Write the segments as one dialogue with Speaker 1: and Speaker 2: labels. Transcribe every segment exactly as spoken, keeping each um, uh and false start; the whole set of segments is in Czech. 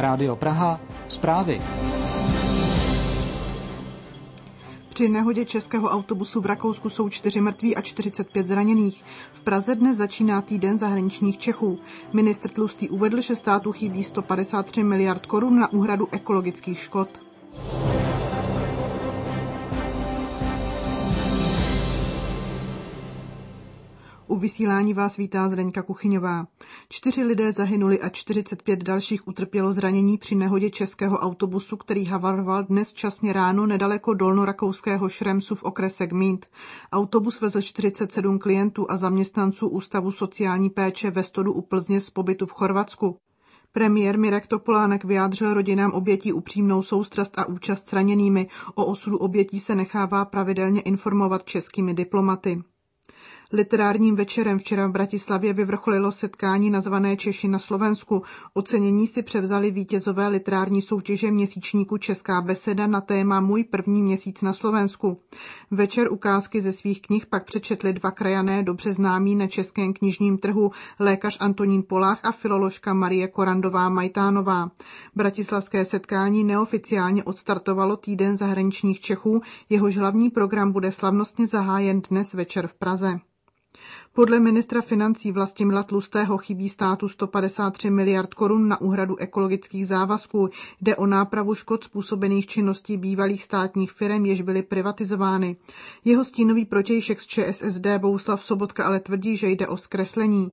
Speaker 1: Rádio Praha, zprávy.
Speaker 2: Při nehodě českého autobusu v Rakousku jsou čtyři mrtví a čtyřicet pět zraněných. V Praze dnes začíná týden zahraničních Čechů. Ministr Tlustý uvedl, že státu chybí sto padesát tři miliard korun na úhradu ekologických škod. U vysílání vás vítá Zdeňka Kuchyňová. Čtyři lidé zahynuli a čtyřicet pět dalších utrpělo zranění při nehodě českého autobusu, který havaroval dnes časně ráno nedaleko dolnorakouského Šremsu v okrese Gmínd. Autobus vezl čtyřicet sedm klientů a zaměstnanců Ústavu sociální péče ve Stodu u Plzně z pobytu v Chorvatsku. Premiér Mirek Topolánek vyjádřil rodinám obětí upřímnou soustrast a účast s raněnými. O osudu obětí se nechává pravidelně informovat českými diplomaty. Literárním večerem včera v Bratislavě vyvrcholilo setkání nazvané Češi na Slovensku. Ocenění si převzali vítězové literární soutěže měsíčníku Česká beseda na téma Můj první měsíc na Slovensku. Večer ukázky ze svých knih pak přečetli dva krajané dobře známí na českém knižním trhu, lékař Antonín Polách a filoložka Marie Korandová Majtánová. Bratislavské setkání neoficiálně odstartovalo týden zahraničních Čechů, jehož hlavní program bude slavnostně zahájen dnes večer v Praze. Podle ministra financí Vlastimila Tlustého chybí státu sto padesát tři miliard korun na úhradu ekologických závazků. Jde o nápravu škod způsobených činností bývalých státních firem, jež byly privatizovány. Jeho stínový protějšek z ČSSD Bohuslav Sobotka ale tvrdí, že jde o zkreslení.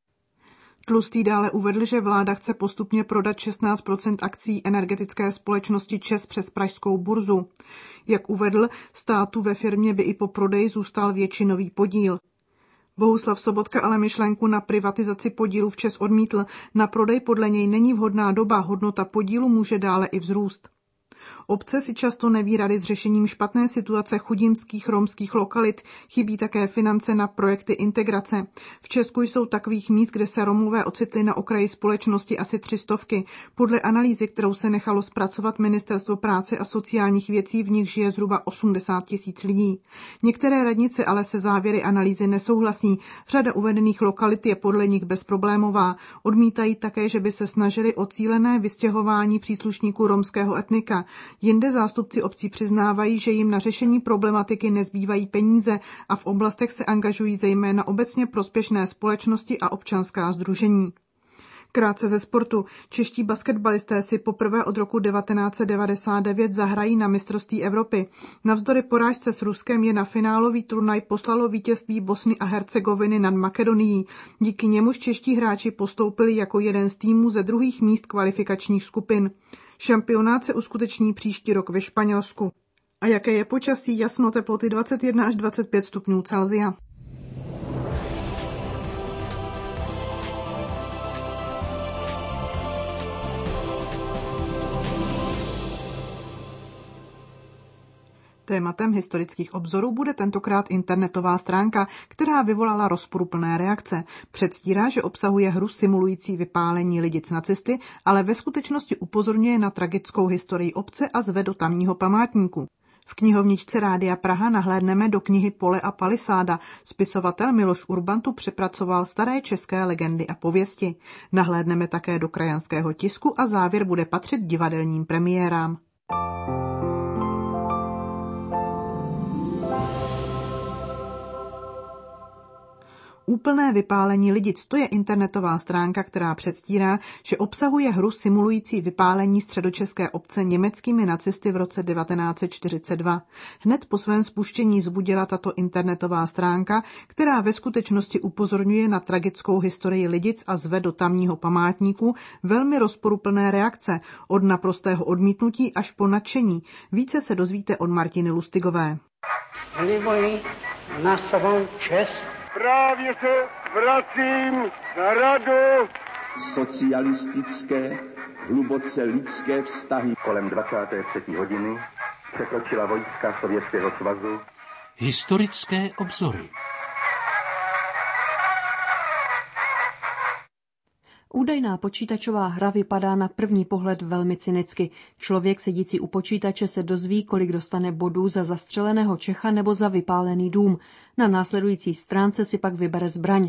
Speaker 2: Tlustý dále uvedl, že vláda chce postupně prodat šestnáct procent akcií energetické společnosti ČEZ přes pražskou burzu. Jak uvedl, státu ve firmě by i po prodeji zůstal většinový podíl. Bohuslav Sobotka ale myšlenku na privatizaci podílu v ČEZ odmítl. Na prodej podle něj není vhodná doba, hodnota podílu může dále i vzrůst. Obce si často neví rady s řešením špatné situace chudimských romských lokalit, chybí také finance na projekty integrace. V Česku jsou takových míst, kde se Romové ocitli na okraji společnosti asi tři stovky. Podle analýzy, kterou se nechalo zpracovat Ministerstvo práce a sociálních věcí, v nich žije zhruba osmdesát tisíc lidí. Některé radnice ale se závěry analýzy nesouhlasí. Řada uvedených lokalit je podle nich bezproblémová. Odmítají také, že by se snažili o cílené vystěhování příslušníků romského etnika. Jinde zástupci obcí přiznávají, že jim na řešení problematiky nezbývají peníze a v oblastech se angažují zejména obecně prospěšné společnosti a občanská sdružení. Krátce ze sportu. Čeští basketbalisté si poprvé od roku devatenáct set devadesát devět zahrají na mistrovství Evropy. Navzdory porážce s Ruskem je na finálový turnaj poslalo vítězství Bosny a Hercegoviny nad Makedonií. Díky němuž čeští hráči postoupili jako jeden z týmů ze druhých míst kvalifikačních skupin. Šampionát se uskuteční příští rok ve Španělsku. A jaké je počasí? Jasno, teploty dvacet jedna až dvacet pět stupňů Celsia. Tématem historických obzorů bude tentokrát internetová stránka, která vyvolala rozporuplné reakce. Předstírá, že obsahuje hru simulující vypálení lidic nacisty, ale ve skutečnosti upozorňuje na tragickou historii obce a zve do tamního památníku. V knihovničce Rádia Praha nahlédneme do knihy Pole a palisáda. Spisovatel Miloš Urban tu přepracoval staré české legendy a pověsti. Nahlédneme také do krajanského tisku a závěr bude patřit divadelním premiérám. Úplné vypálení lidic, to je internetová stránka, která předstírá, že obsahuje hru simulující vypálení středočeské obce německými nacisty v roce devatenáct set čtyřicet dva. Hned po svém spuštění zbudila tato internetová stránka, která ve skutečnosti upozorňuje na tragickou historii lidic a zve do tamního památníku velmi rozporuplné reakce, od naprostého odmítnutí až po nadšení. Více se dozvíte od Martiny Lustigové.
Speaker 3: Slibuji na svou čest.
Speaker 4: Právě se vracím na radu.
Speaker 5: Socialistické, hluboce lidské vztahy.
Speaker 6: Kolem dvacáté třetí hodiny překročila vojska Sovětského svazu.
Speaker 1: Historické obzory.
Speaker 7: Údajná počítačová hra vypadá na první pohled velmi cynicky. Člověk sedící u počítače se dozví, kolik dostane bodů za zastřeleného Čecha nebo za vypálený dům. Na následující stránce si pak vybere zbraň.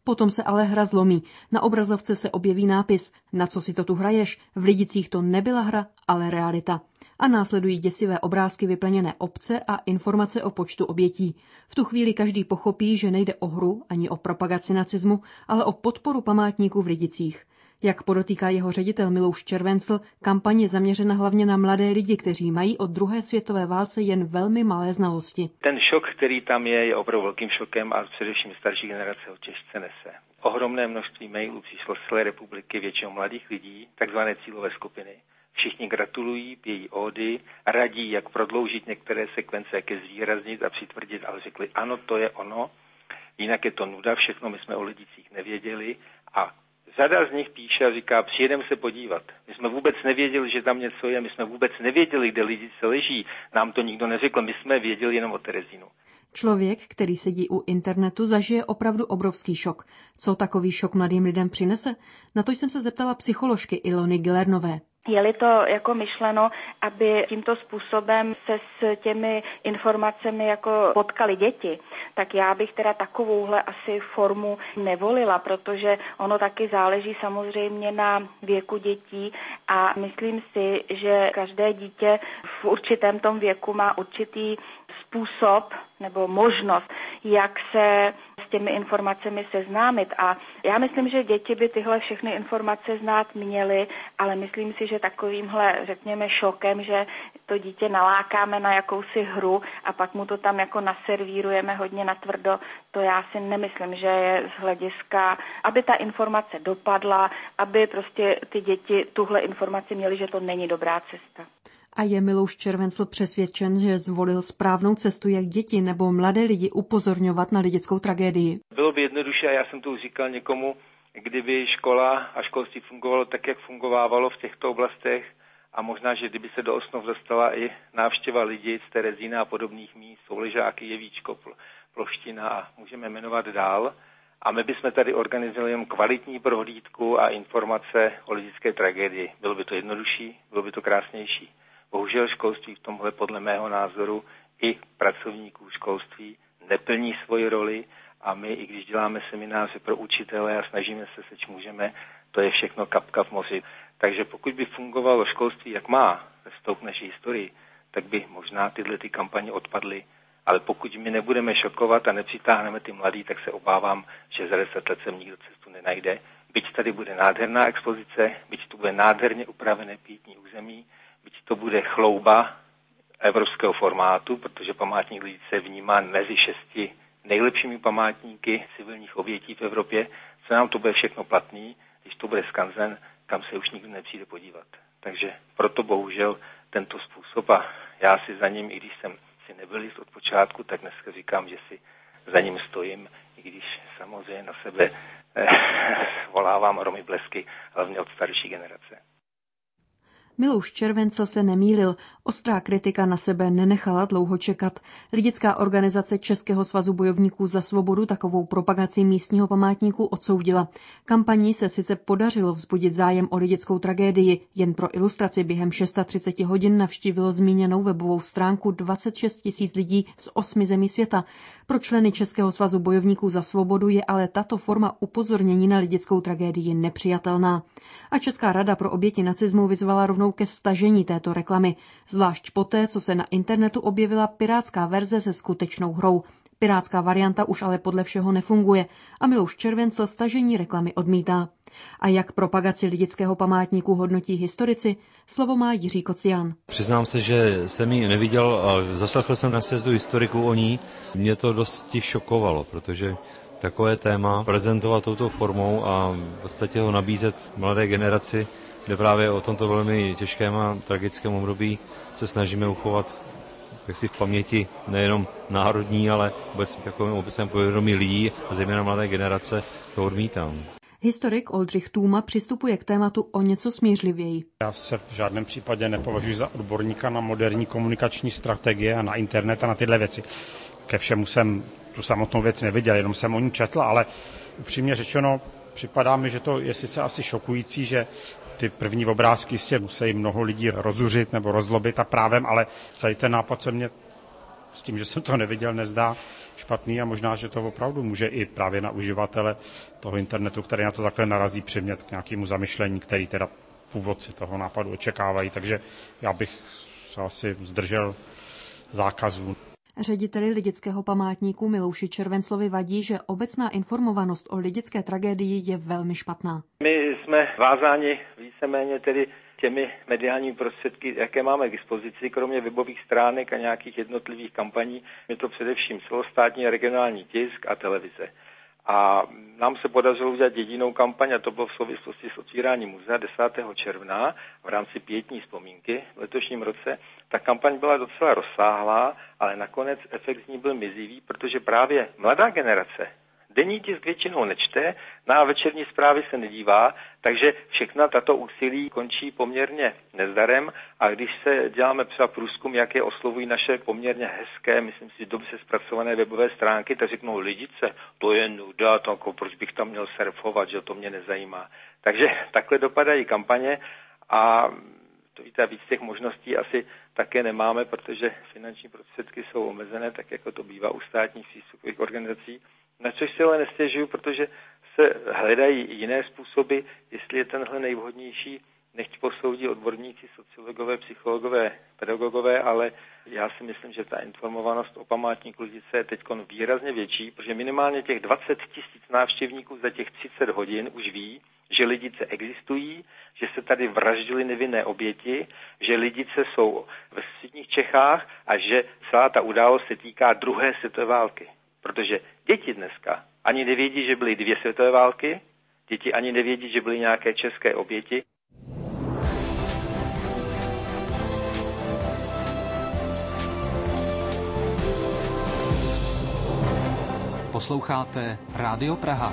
Speaker 7: Potom se ale hra zlomí. Na obrazovce se objeví nápis Na co si to tu hraješ? V Lidicích to nebyla hra, ale realita. A následují děsivé obrázky vyplněné obce a informace o počtu obětí. V tu chvíli každý pochopí, že nejde o hru ani o propagaci nacismu, ale o podporu památníků v Lidicích. Jak podotýká jeho ředitel Milouš Červencl, kampaň je zaměřena hlavně na mladé lidi, kteří mají od druhé světové válce jen velmi malé znalosti.
Speaker 8: Ten šok, který tam je, je opravdu velkým šokem a především starší generace ho těžce nese. Ohromné množství mailů přišlo z celé republiky, většinou mladých lidí, takzvané cílové skupiny. Všichni gratulují, pějí ódy, radí, jak prodloužit některé sekvence, jak je zvýraznit a přitvrdit, ale řekli, ano, to je ono, jinak je to nuda, všechno my jsme o Lidicích nevěděli a řada z nich píše a říká, přijedeme se podívat. My jsme vůbec nevěděli, že tam něco je, my jsme vůbec nevěděli, kde Lidice leží, nám to nikdo neřekl, my jsme věděli jenom o Terezínu.
Speaker 7: Člověk, který sedí u internetu, zažije opravdu obrovský šok. Co takový šok mladým lidem přinese? Na to jsem se zeptala psycholožky Ilony Gilernové.
Speaker 9: Je-li to jako myšleno, aby tímto způsobem se s těmi informacemi jako potkali děti, tak já bych teda takovouhle asi formu nevolila, protože ono taky záleží samozřejmě na věku dětí a myslím si, že každé dítě v určitém tom věku má určitý způsob nebo možnost, jak se s těmi informacemi seznámit. A já myslím, že děti by tyhle všechny informace znát měly, ale myslím si, že takovýmhle, řekněme, šokem, že to dítě nalákáme na jakousi hru a pak mu to tam jako naservírujeme hodně natvrdo, to já si nemyslím, že je z hlediska, aby ta informace dopadla, aby prostě ty děti tuhle informaci měly, že to není dobrá cesta.
Speaker 7: A je Milouš Červencl přesvědčen, že zvolil správnou cestu, jak děti nebo mladé lidi upozorňovat na lidickou tragédii?
Speaker 8: Bylo by jednoduše, a já jsem to už říkal někomu, kdyby škola a školství fungovalo tak, jak fungovávalo v těchto oblastech a možná, že kdyby se do Osnov dostala i návštěva lidí z Terezína a podobných míst, Souležáky, Jevíčko, Ploština a můžeme jmenovat dál. A my bychom tady organizovali jen kvalitní prohlídku a informace o lidické tragédii. Bylo by to jednodušší, bylo by to krásnější. Bohužel školství v tomhle podle mého názoru i pracovníků školství neplní svoji roli a my, i když děláme semináře pro učitele a snažíme se, seč můžeme, to je všechno kapka v moři. Takže pokud by fungovalo školství, jak má ve vstup naší historii, tak by možná tyhle ty kampaně odpadly. Ale pokud my nebudeme šokovat a nepřitáhneme ty mladý, tak se obávám, že za deset let sem nikdo cestu nenajde. Byť tady bude nádherná expozice, byť tu bude nádherně upravené pietní území, byť to bude chlouba evropského formátu, protože památník Lidice vnímá mezi šesti nejlepšími památníky civilních obětí v Evropě, co nám to bude všechno platný, když to bude skanzen, kam se už nikdo nepřijde podívat. Takže proto bohužel tento způsob a já si za ním, i když jsem si nebyl jist od počátku, tak dneska říkám, že si za ním stojím, i když samozřejmě na sebe eh, volávám Romy blesky, hlavně od starší generace.
Speaker 7: Milouš Červencl se nemýlil. Ostrá kritika na sebe nenechala dlouho čekat. Lidická organizace Českého svazu bojovníků za svobodu takovou propagaci místního památníku odsoudila. Kampaní se sice podařilo vzbudit zájem o lidickou tragédii, jen pro ilustraci během třicet šest hodin navštívilo zmíněnou webovou stránku dvacet šest tisíc lidí z osmi zemí světa. Pro členy Českého svazu bojovníků za svobodu je ale tato forma upozornění na lidickou tragédii nepřijatelná. A Česká rada pro oběti nacismu vyzvala rovnou ke stažení této reklamy, zvlášť poté, co se na internetu objevila pirátská verze se skutečnou hrou. Pirátská varianta už ale podle všeho nefunguje a Milouš Červencl stažení reklamy odmítá. A jak propagaci lidického památníku hodnotí historici? Slovo má Jiří Kocián.
Speaker 10: Přiznám se, že jsem ji neviděl a zaslechl jsem na sjezdu historiků o ní. Mě to dosti šokovalo, protože takové téma prezentovat touto formou a v podstatě ho nabízet mladé generaci, kde právě o tomto velmi těžkém a tragickém období se snažíme uchovat jaksi v paměti nejenom národní, ale vůbec takovým obecném povědomí lidí a zejména mladé generace, to odmítám.
Speaker 7: Historik Oldřich Tůma přistupuje k tématu o něco smířlivěji.
Speaker 11: Já se v žádném případě nepovažuji za odborníka na moderní komunikační strategie a na internet a na tyhle věci. Ke všemu jsem tu samotnou věc neviděl, jenom jsem o ní četl, ale upřímně řečeno, připadá mi, že to je sice asi šokující, že ty první obrázky jistě musí mnoho lidí rozuřit nebo rozlobit a právem, ale celý ten nápad se mně s tím, že jsem to neviděl, nezdá špatný a možná, že to opravdu může i právě na uživatele toho internetu, který na to takhle narazí, přimět k nějakému zamyšlení, který teda původci toho nápadu očekávají. Takže já bych se asi zdržel zákazů.
Speaker 7: Řediteli Lidického památníku Milouši Červenclovi vadí, že obecná informovanost o lidické tragédii je velmi špatná.
Speaker 8: My jsme vázáni víceméně tedy těmi mediálními prostředky, jaké máme k dispozici, kromě webových stránek a nějakých jednotlivých kampaní, je to především celostátní a regionální tisk a televize. A nám se podařilo udělat jedinou kampaň, a to bylo v souvislosti s otvíráním muzea desátého června v rámci pietní vzpomínky v letošním roce. Ta kampaň byla docela rozsáhlá, ale nakonec efekt z ní byl mizivý, protože právě mladá generace denní tisk většinou nečte, na večerní zprávy se nedívá, takže všechna tato úsilí končí poměrně nezdarem a když se děláme třeba průzkum, jaké oslovují naše poměrně hezké, myslím si, dobře zpracované webové stránky, tak řeknou Lidice, to je nuda, to jako, proč bych tam měl surfovat, že to mě nezajímá. Takže takhle dopadají kampaně a to víte, víc těch možností asi také nemáme, protože finanční prostředky jsou omezené, tak jako to bývá u státních příspěvkových organizací. Na což si ale nestěžuju, protože se hledají jiné způsoby, jestli je tenhle nejvhodnější, nechť posoudí odborníci, sociologové, psychologové, pedagogové, ale já si myslím, že ta informovanost o památníku Lidice je teď výrazně větší, protože minimálně těch dvacet tisíc návštěvníků za těch třicet hodin už ví, že Lidice existují, že se tady vraždily nevinné oběti, že Lidice jsou ve středních Čechách a že celá ta událost se týká druhé světové války. Protože děti dneska ani nevědí, že byly dvě světové války, děti ani nevědí, že byly nějaké české oběti.
Speaker 1: Posloucháte Rádio Praha.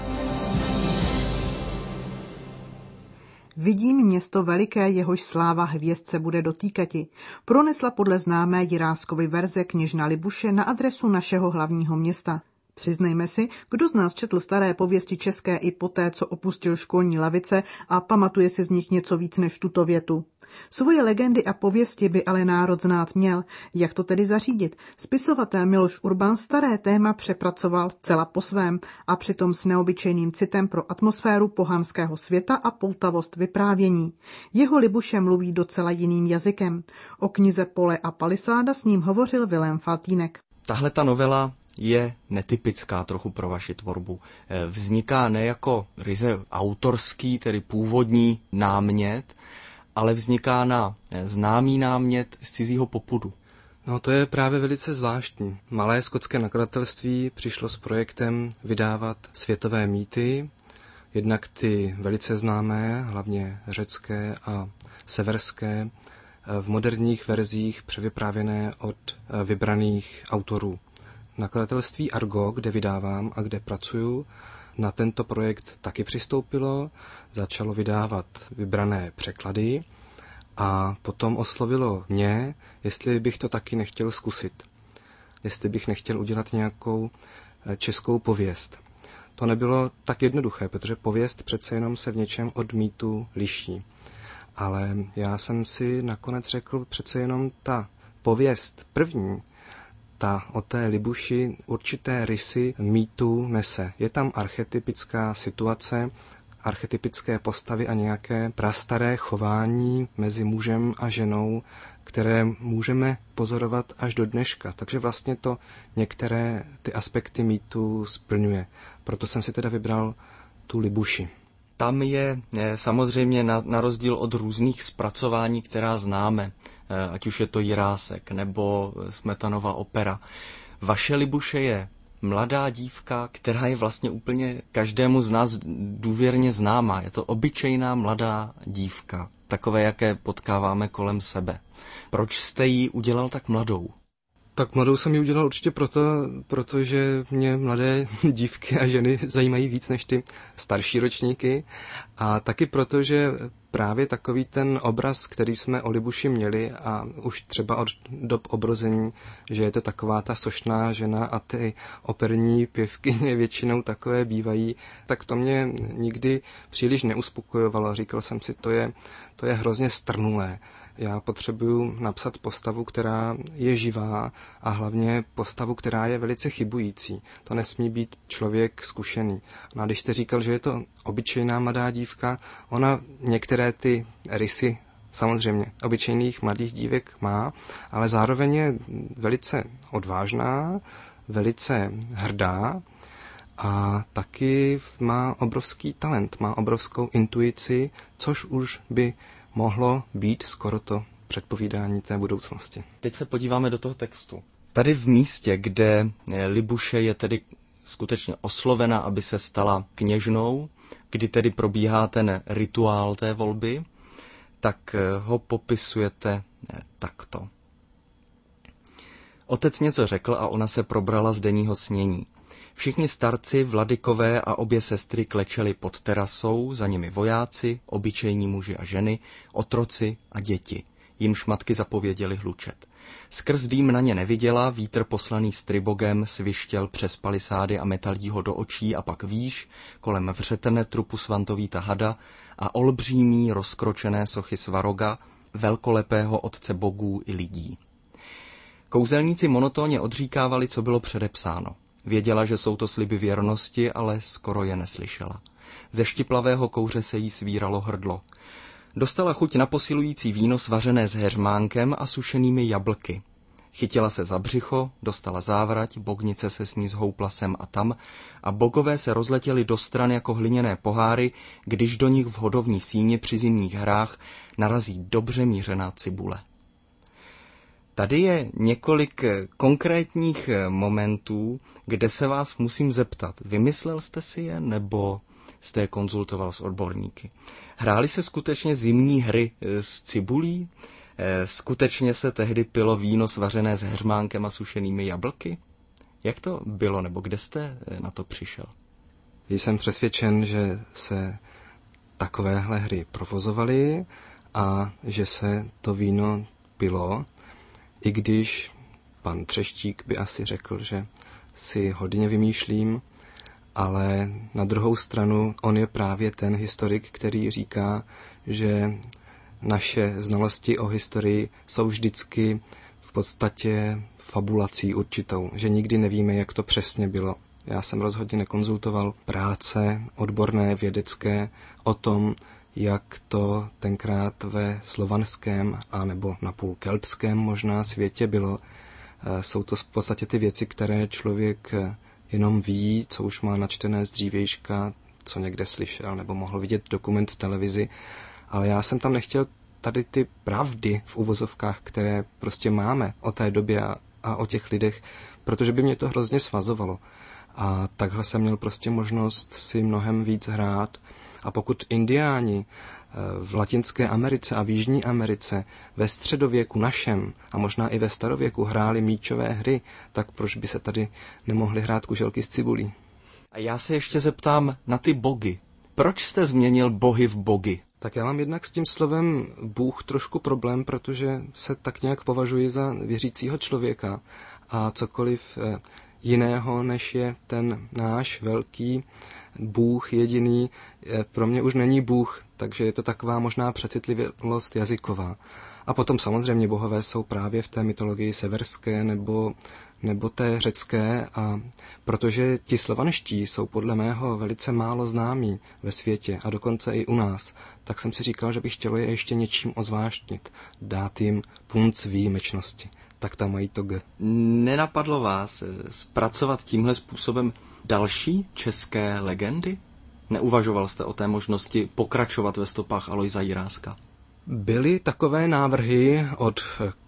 Speaker 2: Vidím město veliké, jehož sláva hvězdce bude dotýkati. Pronesla podle známé Jiráskovy verze kněžna Libuše na adresu našeho hlavního města. Přiznejme si, kdo z nás četl staré pověsti české i poté, co opustil školní lavice a pamatuje si z nich něco víc než tuto větu. Svoje legendy a pověsti by ale národ znát měl. Jak to tedy zařídit? Spisovatel Miloš Urban staré téma přepracoval zcela po svém a přitom s neobyčejným citem pro atmosféru pohanského světa a poutavost vyprávění. Jeho Libuše mluví docela jiným jazykem. O knize Pole a palisáda s ním hovořil Vilém Faltýnek.
Speaker 12: Tahle ta novela je netypická trochu pro vaši tvorbu. Vzniká ne jako ryze autorský, tedy původní námět, ale vzniká na známý námět z cizího popudu.
Speaker 13: No to je právě velice zvláštní. Malé skotské nakladatelství přišlo s projektem vydávat světové mýty, jednak ty velice známé, hlavně řecké a severské, v moderních verzích převyprávěné od vybraných autorů. Nakladatelství Argo, kde vydávám a kde pracuju, na tento projekt taky přistoupilo, začalo vydávat vybrané překlady a potom oslovilo mě, jestli bych to taky nechtěl zkusit. Jestli bych nechtěl udělat nějakou českou pověst. To nebylo tak jednoduché, protože pověst přece jenom se v něčem od mýtu liší. Ale já jsem si nakonec řekl, přece jenom ta pověst první, ta o té Libuši určité rysy mýtu nese. Je tam archetypická situace, archetypické postavy a nějaké prastaré chování mezi mužem a ženou, které můžeme pozorovat až do dneška. Takže vlastně to některé ty aspekty mýtu splňuje. Proto jsem si teda vybral tu Libuši.
Speaker 12: Tam je samozřejmě na, na rozdíl od různých zpracování, která známe, ať už je to Jirásek nebo Smetanova opera. Vaše Libuše je mladá dívka, která je vlastně úplně každému z nás důvěrně známá. Je to obyčejná mladá dívka, takové, jaké potkáváme kolem sebe. Proč jste ji udělal tak mladou?
Speaker 13: Tak mladou jsem ji udělal určitě proto, protože mě mladé dívky a ženy zajímají víc než ty starší ročníky a taky proto, že právě takový ten obraz, který jsme o Libuši měli a už třeba od dob obrození, že je to taková ta sošná žena a ty operní pěvkyně většinou takové bývají, tak to mě nikdy příliš neuspokojovalo. Říkal jsem si, to je, to je hrozně strnulé. Já potřebuju napsat postavu, která je živá a hlavně postavu, která je velice chybující. To nesmí být člověk zkušený. No a když jste říkal, že je to obyčejná mladá dívka, ona některé ty rysy samozřejmě obyčejných mladých dívek má, ale zároveň je velice odvážná, velice hrdá a taky má obrovský talent, má obrovskou intuici, což už by mohlo být skoro to předpovídání té budoucnosti.
Speaker 12: Teď se podíváme do toho textu. Tady v místě, kde Libuše je tedy skutečně oslovena, aby se stala kněžnou, kdy tedy probíhá ten rituál té volby, tak ho popisujete takto. Otec něco řekl a ona se probrala z denního snění. Všichni starci, vladykové a obě sestry klečeli pod terasou, za nimi vojáci, obyčejní muži a ženy, otroci a děti. Jimž matky zapověděli hlučet. Skrz dým na ně neviděla, vítr poslaný stribogem svištěl přes palisády a metal jí ho do očí a pak výš, kolem vřetene trupu svantovíta hada a olbřímí rozkročené sochy Svaroga, velkolepého otce bogů i lidí. Kouzelníci monotónně odříkávali, co bylo předepsáno. Věděla, že jsou to sliby věrnosti, ale skoro je neslyšela. Ze štiplavého kouře se jí svíralo hrdlo. Dostala chuť na posilující víno svařené s heřmánkem a sušenými jablky. Chytila se za břicho, dostala závrať, bognice se s ní zhoupla sem a tam a bogové se rozletěli do stran jako hliněné poháry, když do nich v hodovní síni při zimních hrách narazí dobře mířená cibule. Tady je několik konkrétních momentů, kde se vás musím zeptat. Vymyslel jste si je, nebo jste je konzultoval s odborníky? Hrály se skutečně zimní hry s cibulí? Skutečně se tehdy pilo víno svařené s heřmánkem a sušenými jablky? Jak to bylo, nebo kde jste na to přišel?
Speaker 13: Jsem přesvědčen, že se takovéhle hry provozovaly a že se to víno pilo, i když pan Třeštík by asi řekl, že si hodně vymýšlím, ale na druhou stranu on je právě ten historik, který říká, že naše znalosti o historii jsou vždycky v podstatě fabulací určitou, že nikdy nevíme, jak to přesně bylo. Já jsem rozhodně nekonzultoval práce odborné, vědecké o tom, jak to tenkrát ve slovanském a nebo napůl keltském možná světě bylo. Jsou to v podstatě ty věci, které člověk jenom ví, co už má načtené z dřívějška, co někde slyšel nebo mohl vidět dokument v televizi. Ale já jsem tam nechtěl tady ty pravdy v uvozovkách, které prostě máme o té době a, a o těch lidech, protože by mě to hrozně svazovalo. A takhle jsem měl prostě možnost si mnohem víc hrát. A pokud indiáni v Latinské Americe a v Jižní Americe ve středověku našem a možná i ve starověku hráli míčové hry, tak proč by se tady nemohli hrát kuželky s cibulí?
Speaker 12: A já se ještě zeptám na ty bogy. Proč jste změnil bohy v bogy?
Speaker 13: Tak já mám jednak s tím slovem Bůh trošku problém, protože se tak nějak považuji za věřícího člověka a cokoliv jiného, než je ten náš velký Bůh jediný, pro mě už není Bůh, takže je to taková možná přecitlivělost jazyková. A potom samozřejmě bohové jsou právě v té mytologii severské nebo, nebo té řecké, a protože ti slovanští jsou podle mého velice málo známí ve světě a dokonce i u nás, tak jsem si říkal, že bych chtěl je ještě něčím ozvláštnit, dát jim punc výjimečnosti. Tak tam mají to G.
Speaker 12: Nenapadlo vás zpracovat tímhle způsobem další české legendy? Neuvažoval jste o té možnosti pokračovat ve stopách Alojza Jiráska?
Speaker 13: Byly takové návrhy od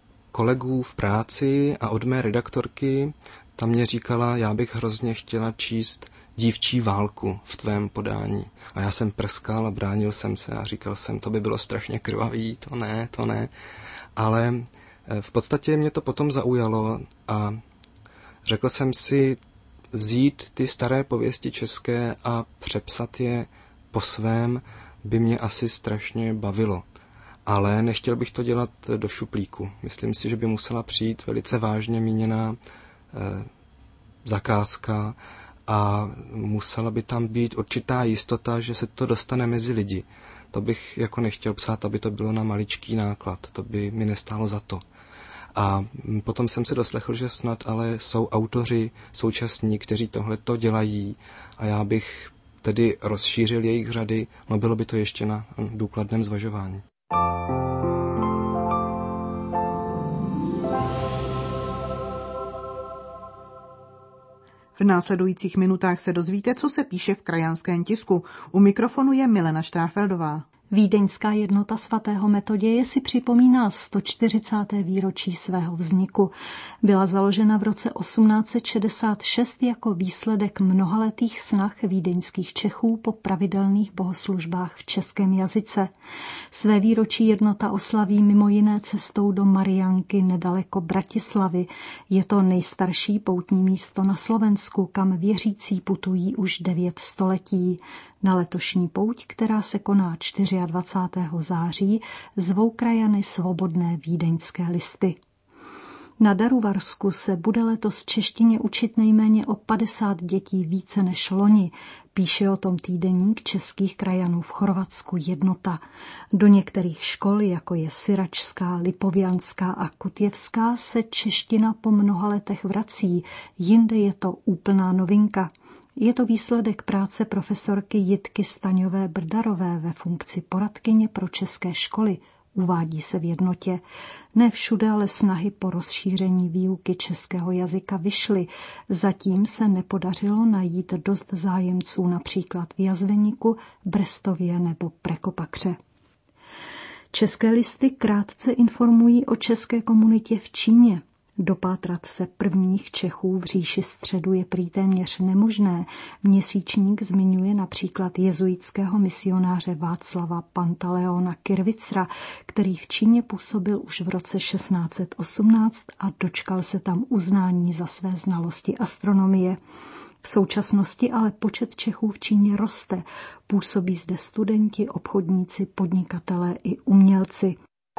Speaker 13: kolegů v práci a od mé redaktorky. Ta mě říkala, já bych hrozně chtěla číst Dívčí válku v tvém podání. A já jsem prskal a bránil jsem se a říkal jsem, to by bylo strašně krvavý, to ne, to ne. Ale v podstatě mě to potom zaujalo a řekl jsem si vzít ty staré pověsti české a přepsat je po svém by mě asi strašně bavilo. Ale nechtěl bych to dělat do šuplíku. Myslím si, že by musela přijít velice vážně míněná eh, zakázka a musela by tam být určitá jistota, že se to dostane mezi lidi. to bych jako nechtěl psát, aby to bylo na maličký náklad, to by mi nestálo za to. A potom jsem se doslechl, že snad ale jsou autoři současní, kteří tohleto dělají a já bych tedy rozšířil jejich řady, no bylo by to ještě na důkladném zvažování.
Speaker 2: V následujících minutách se dozvíte, co se píše v krajanském tisku. U mikrofonu je Milena Štráfeldová.
Speaker 14: Vídeňská jednota svatého Metoděje si připomíná sto čtyřicáté výročí svého vzniku. Byla založena v roce osmnáct set šedesát šest jako výsledek mnohaletých snah vídeňských Čechů po pravidelných bohoslužbách v českém jazyce. Své výročí jednota oslaví mimo jiné cestou do Mariánky nedaleko Bratislavy. Je to nejstarší poutní místo na Slovensku, kam věřící putují už devět století. Na letošní pouť, která se koná dvacátého čtvrtého září, zvou krajany svobodné vídeňské listy. Na Daruvarsku se bude letos češtině učit nejméně o padesát dětí více než loni. Píše o tom týdeník českých krajanů v Chorvatsku Jednota. Do některých škol, jako je Syračská, Lipovianská a Kutjevská, se čeština po mnoha letech vrací, jinde je to úplná novinka. Je to výsledek práce profesorky Jitky Staňové Brdarové ve funkci poradkyně pro české školy, uvádí se v Jednotě. Ne všude ale snahy po rozšíření výuky českého jazyka vyšly. Zatím se nepodařilo najít dost zájemců například v Jazveniku, Brestově nebo Prekopakře. České listy krátce informují o české komunitě v Číně. Dopátrat se prvních Čechů v říši středu je prý téměř nemožné. Měsíčník zmiňuje například jezuitského misionáře Václava Pantaleona Kirvicra, který v Číně působil už v roce šestnáct set osmnáct a dočkal se tam uznání za své znalosti astronomie. V současnosti ale počet Čechů v Číně roste. Působí zde studenti, obchodníci, podnikatelé i umělci.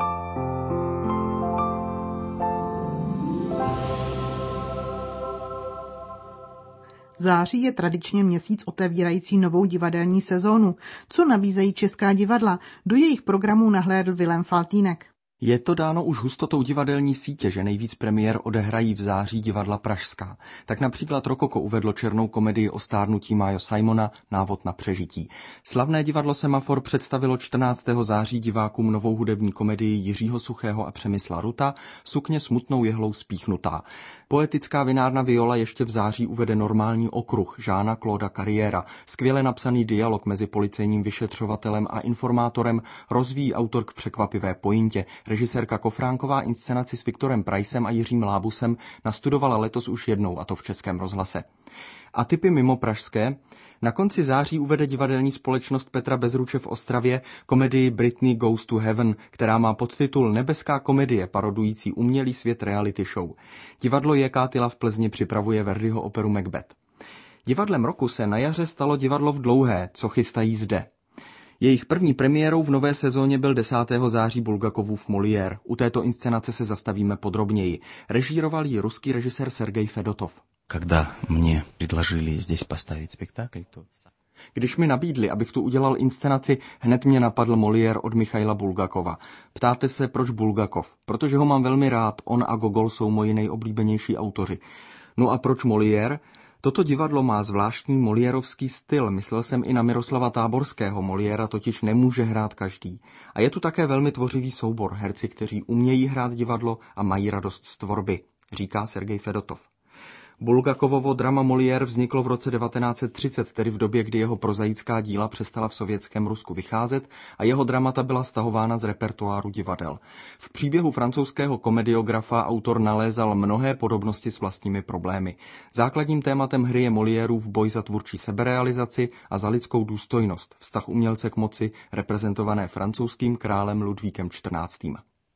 Speaker 2: Září je tradičně měsíc otevírající novou divadelní sezónu. Co nabízejí česká divadla? Do jejich programů nahlédl Vilém Faltýnek.
Speaker 12: Je to dáno už hustotou divadelní sítě, že nejvíc premiér odehrají v září divadla pražská. Tak například Rokoko uvedlo černou komedii o stárnutí Májo Simona Návod na přežití. Slavné divadlo Semafor představilo čtrnáctého září divákům novou hudební komedii Jiřího Suchého a Přemysla Ruta Sukně smutnou jehlou spíchnutá. Poetická vinárna Viola ještě v září uvede Normální okruh Žána Clauda Carriera. Skvěle napsaný dialog mezi policejním vyšetřovatelem a informátorem rozvíjí autor k překvapivé pointě. Režisérka Kofránková inscenaci s Viktorem Pricem a Jiřím Lábusem nastudovala letos už jednou, a to v Českém rozhlase. A typy mimo pražské. Na konci září uvede divadelní společnost Petra Bezruče v Ostravě komedii Britney Goes to Heaven, která má podtitul Nebeská komedie, parodující umělý svět reality show. Divadlo J K Tyla v Plzni připravuje Verdiho operu Macbeth. Divadlem roku se na jaře stalo divadlo v Dlouhé, Co chystají zde. Jejich první premiérou v nové sezóně byl desátého září Bulgakovův Molière. U této inscenace se zastavíme podrobněji. Režíroval ji ruský režisér Sergej Fedotov.
Speaker 15: Когда мне предложили здесь поставить спектакль, то...
Speaker 12: Když mi nabídli, abych tu udělal inscenaci, hned mě napadl Molière od Michaila Bulgakova. Ptáte se, proč Bulgakov? Protože ho mám velmi rád, on a Gogol jsou moji nejoblíbenější autoři. No a proč Molière? Toto divadlo má zvláštní Moliérovský styl, myslel jsem i na Miroslava Táborského, Moliéra totiž nemůže hrát každý. A je tu také velmi tvořivý soubor, herci, kteří umějí hrát divadlo a mají radost z tvorby, říká Sergej Fedotov. Bulgakovovo drama Molière vzniklo v roce devatenáct set třicet, tedy v době, kdy jeho prozaická díla přestala v sovětském Rusku vycházet a jeho dramata byla stahována z repertoáru divadel. V příběhu francouzského komediografa autor nalézal mnohé podobnosti s vlastními problémy. Základním tématem hry je Moliérův boj za tvůrčí seberealizaci a za lidskou důstojnost, vztah umělce k moci, reprezentované francouzským králem Ludvíkem čtrnáctým.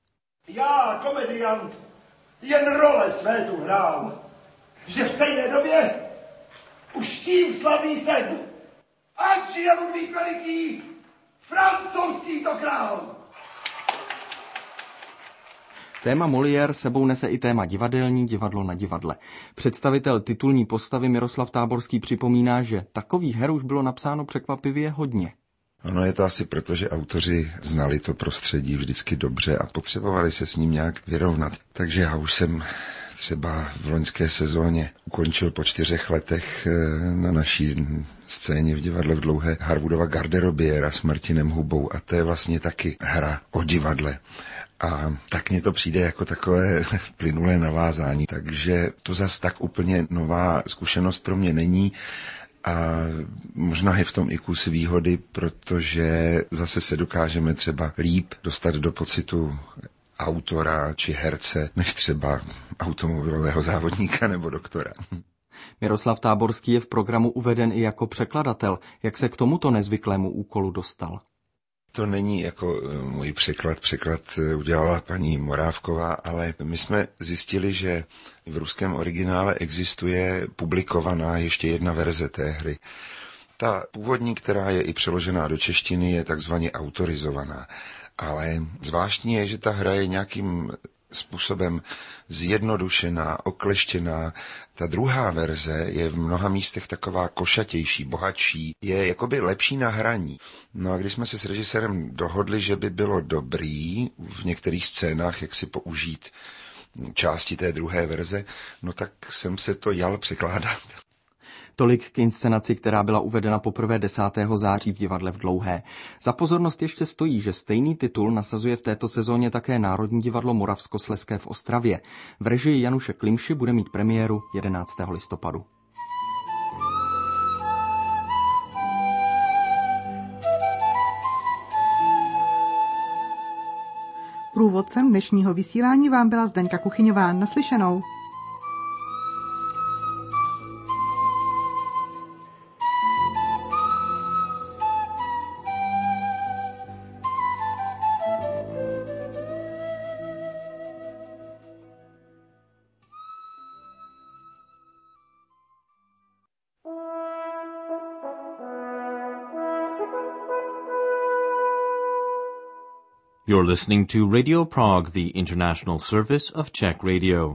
Speaker 16: Já, komediant, jen role své tu hrál. Že v stejné době už tím slavný sen. Ať žije Ludvík Veliký, francouzský to král.
Speaker 12: Téma Molière sebou nese i téma divadelní, divadlo na divadle. Představitel titulní postavy Miroslav Táborský připomíná, že takových her už bylo napsáno překvapivě hodně.
Speaker 17: Ono je to asi proto, že autoři znali to prostředí vždycky dobře a potřebovali se s ním nějak vyrovnat. Takže já už jsem třeba v loňské sezóně ukončil po čtyřech letech na naší scéně v divadle v Dlouhé Harwoodova Garderobiera s Martinem Hubou a to je vlastně taky hra o divadle. A tak mně to přijde jako takové plynulé navázání, takže to zas tak úplně nová zkušenost pro mě není. A možná je v tom i kus výhody, protože zase se dokážeme třeba líp dostat do pocitu autora či herce, než třeba automobilového závodníka nebo doktora.
Speaker 12: Miroslav Táborský je v programu uveden i jako překladatel. Jak se k tomuto nezvyklému úkolu dostal?
Speaker 17: To není jako můj překlad. Překlad udělala paní Morávková, ale my jsme zjistili, že v ruském originále existuje publikovaná ještě jedna verze té hry. Ta původní, která je i přeložená do češtiny, je takzvaně autorizovaná. Ale zvláštní je, že ta hra je nějakým způsobem zjednodušená, okleštěná. Ta druhá verze je v mnoha místech taková košatější, bohatší, je jakoby lepší na hraní. No a když jsme se s režisérem dohodli, že by bylo dobrý v některých scénách, jak si použít části té druhé verze, no tak jsem se to jal překládat.
Speaker 12: Tolik k inscenaci, která byla uvedena poprvé desátého září v divadle v Dlouhé. Za pozornost ještě stojí, že stejný titul nasazuje v této sezóně také Národní divadlo Moravskoslezské v Ostravě. V režii Januše Klimši bude mít premiéru jedenáctého listopadu.
Speaker 2: Průvodcem dnešního vysílání vám byla Zdeňka Kuchyňová. Naslyšenou.
Speaker 18: You're listening to Radio Prague, the international service of Czech Radio.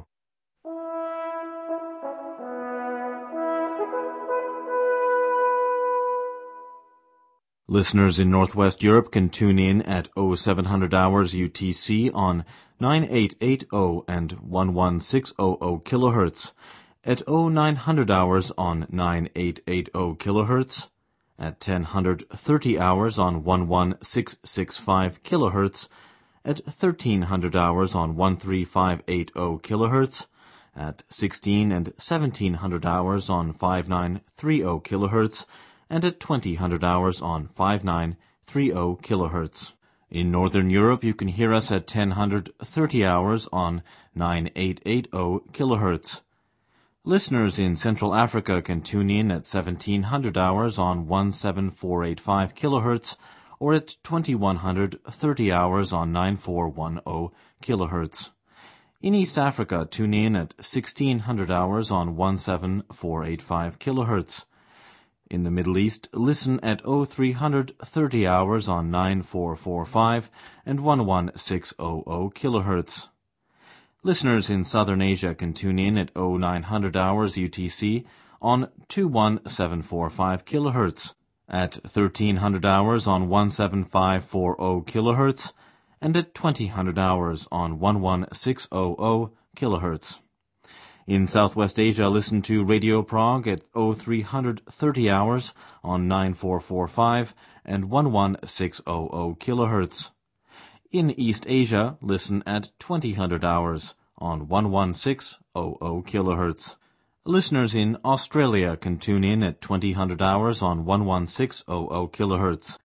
Speaker 18: Listeners in Northwest Europe can tune in at oh seven hundred hours U T C on nine eight eight oh and eleven six hundred kilohertz, at oh nine hundred hours on nine eight eight oh kilohertz, at ten thirty hours on eleven six sixty-five kilohertz, at thirteen hundred hours on thirteen five eighty kilohertz, at sixteen and seventeen hundred hours on fifty-nine thirty kilohertz, and at twenty hundred hours on fifty-nine thirty kilohertz. In Northern Europe, you can hear us at ten thirty hours on nine eight eight oh kilohertz. Listeners in Central Africa can tune in at seventeen hundred hours on seventeen four eighty-five kilohertz or at twenty-one thirty hours on ninety-four ten kilohertz. In East Africa, tune in at sixteen hundred hours on seventeen four eighty-five kilohertz. In the Middle East, listen at oh three thirty hours on ninety-four forty-five and eleven six hundred kilohertz. Listeners in Southern Asia can tune in at oh nine hundred hours U T C on twenty-one seven forty-five kilohertz, at thirteen hundred hours on seventeen five forty kilohertz, and at twenty hundred hours on eleven six hundred kilohertz. In Southwest Asia, listen to Radio Prague at oh three thirty hours on ninety-four forty-five and eleven six hundred kilohertz. In East Asia, listen at twenty hundred hours on eleven six hundred kilohertz. Listeners in Australia can tune in at twenty hundred hours on eleven six hundred kilohertz.